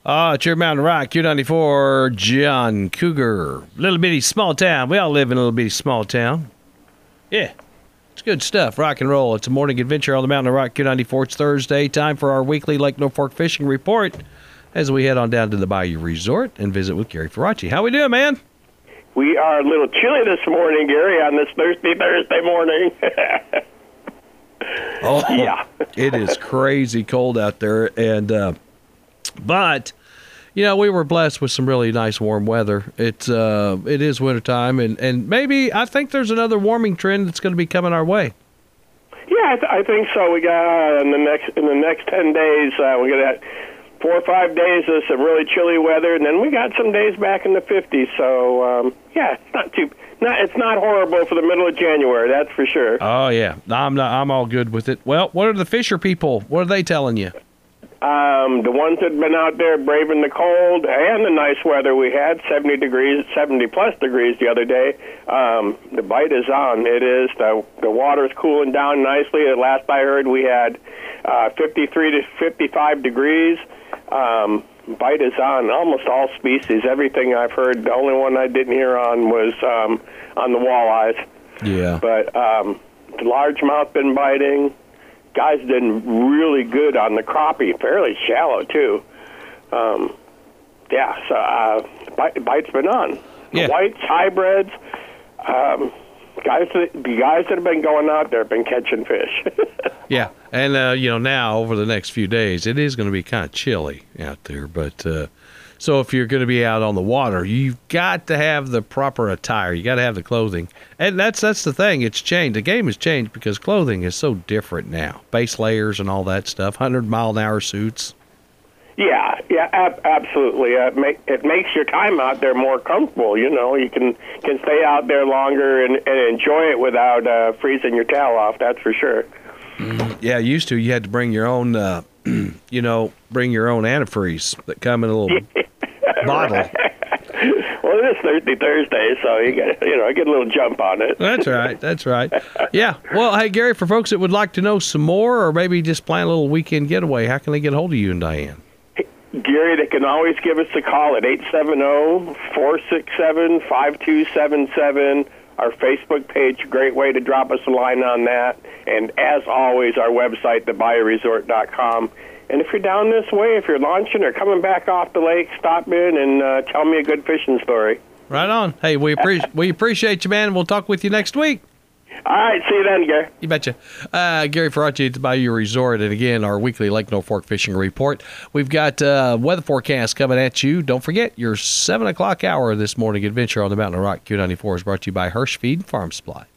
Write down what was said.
It's your Mountain Rock, Q94, John Cougar. Little bitty small town. We all live in a little bitty small town. Yeah, it's good stuff. Rock and roll. It's a morning adventure on the Mountain Rock, Q94. It's Thursday. Time for our weekly Lake Norfolk fishing report as we head on down to the Bayou Resort and visit with Gary Faraci. How we doing, man? We are a little chilly this morning, Gary, on this Thursday morning. Oh, yeah. It is crazy cold out there. But, you know, we were blessed with some really nice warm weather. It is wintertime, and maybe I think there's another warming trend that's going to be coming our way. Yeah, I think so. We got in the next 10 days, we got 4 or 5 days of some really chilly weather, and then we got some days back in the 50s. So yeah, it's not horrible for the middle of January, that's for sure. Oh yeah, I'm all good with it. Well, what are the Fisher people? What are they telling you? The ones that have been out there braving the cold and the nice weather we had, 70 plus degrees the other day, the bite is on. It is. The water's cooling down nicely. At last I heard we had 53 to 55 degrees. Bite is on almost all species. Everything I've heard, the only one I didn't hear on was on the walleyes. Yeah. But the largemouth been biting. Guys did really good on the crappie, fairly shallow too. Yeah, so bite's been on. Yeah. Whites, hybrids, the guys that have been going out there have been catching fish. Yeah, and now over the next few days, it is going to be kind of chilly out there. But so if you're going to be out on the water, you've got to have the proper attire. You got to have the clothing, and that's the thing. It's changed. The game has changed because clothing is so different now. Base layers and all that stuff. 100-mile-an-hour suits. Yeah, absolutely. It makes your time out there more comfortable. You know, you can stay out there longer and enjoy it without freezing your tail off. That's for sure. Yeah, used to. You had to bring your own, bring your own antifreeze that come in a little bottle. Well, it is Thursday, so I get a little jump on it. That's right. Yeah. Well, hey, Gary, for folks that would like to know some more or maybe just plan a little weekend getaway, how can they get a hold of you and Diane? Gary, they can always give us a call at 870-467-5277. Our Facebook page, a great way to drop us a line on that. And as always, our website, thebayouresort.com. And if you're down this way, if you're launching or coming back off the lake, stop in and tell me a good fishing story. Right on. Hey, we appreciate you, man. We'll talk with you next week. All right, see you then, Gary. You betcha. Gary Faraci at the Bayou Resort, and again, our weekly Lake Norfolk fishing report. We've got weather forecast coming at you. Don't forget, your 7 o'clock hour this morning adventure on the Mountain Rock Q94 is brought to you by Hirsch Feed and Farm Supply.